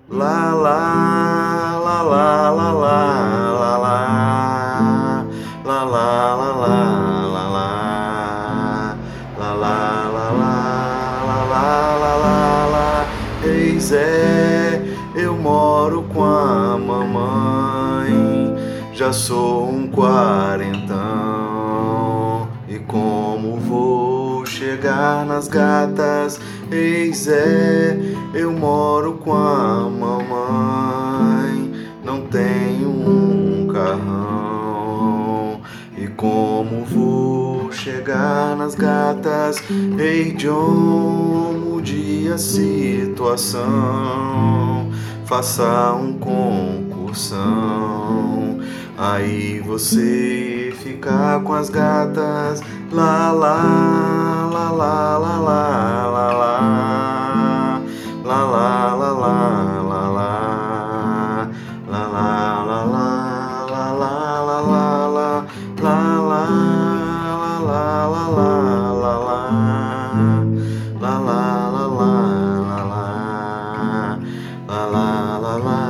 lá lá lá lá lá lá lá lá lá lá lá lá lá lá lá lá lá. Ei Zé, eu moro com a mamãe, já sou um quarentão. E como vou chegar nas gatas? Ei Zé, eu moro com a mamãe, não tenho um carrão. E como vou chegar nas gatas? Ei John, mude a situação, faça um concursão, aí você fica com as gatas. Lá lá lá lá lá lá lá lá lá lá lá lá lá lá lá lá lá lá lá